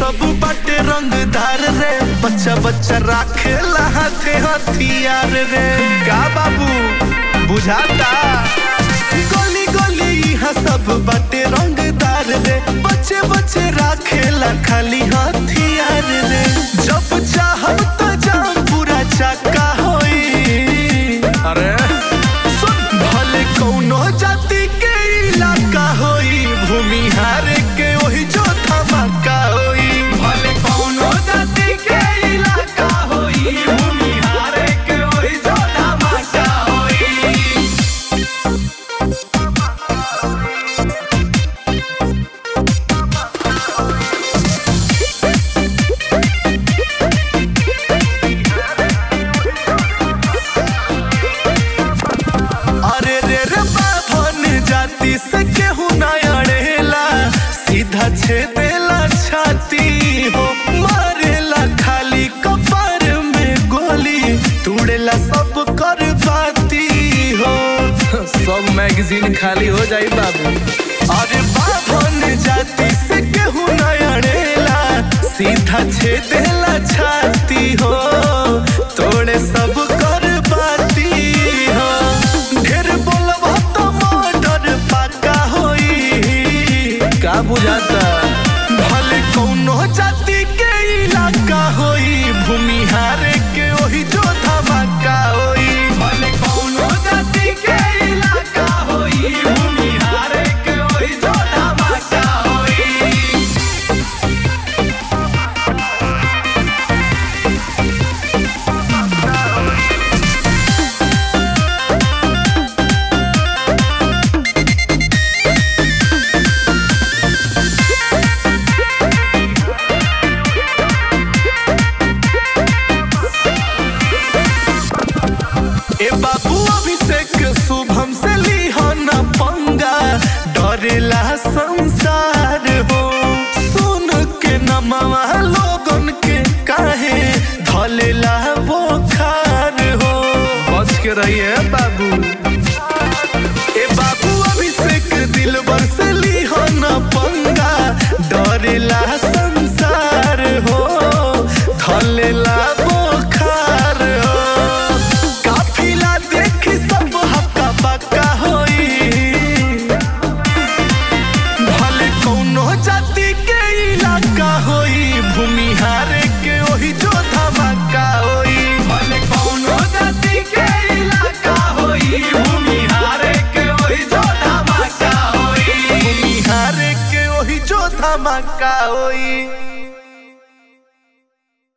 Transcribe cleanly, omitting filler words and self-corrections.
सब बाटे रंगदार रे, बच्चा बच्चा राखेला हाथे हथियार रे। का बाबू बुझाता? गली गली यहाँ सब बाटे रंगदार रे, बच्चे बच्चे राखेला खाली हथियार रे। जब चाहब तो जाम पूरा चाका होई। अरे सुन, भले कौनो जाति के इलाका होई, भूमिहार के वही जो धमाका होई। भले कौनो जाति के इलाका होई, भूमिहार के वही जो धमाका होई। अरे रे रे बाभन जाति से केहू ना अड़ेला, सीधा छेदेला छाती हो, मारेला खाली कपार में गोली, तोड़ेला सब कर बाती हो। सब मैगजीन खाली हो जाई बाबू। अरे बाभन जाति से केहू ना अड़ेला, सीधा छेदेला छाती हो, तोड़े सब कर बाती हो। ढेर बोलबा तो मर्डर पक्का होई। का बुझाता? भले कौनो जाति के इलाका होई, भूमिहार के वही जो धमाका होई। भले कौनो जाति के इलाका होई, भूमिहार के वही जो धमाका होई। ए बाबू अभिषेक शुभम से लीहो न पंगा, डरेला संसार हो। सुन के नमवा लोगन के काहे धलेला बोखार हो। बच के रहिए बाबू। ए बाबू अभिषेक दिलबर से लीहो न पंगा, डरेला संसार हो, धलेला बोखार हो। काफिला देखी सब हक्का बक्का होई। भले कौनो जाति के इलाका होई, भूमिहार के वही जो धमाका होई। भले कौनो जाति के इलाका होई, भूमिहार के वही जो धमाका होई। भूमिहार के वही जो धमाका होई।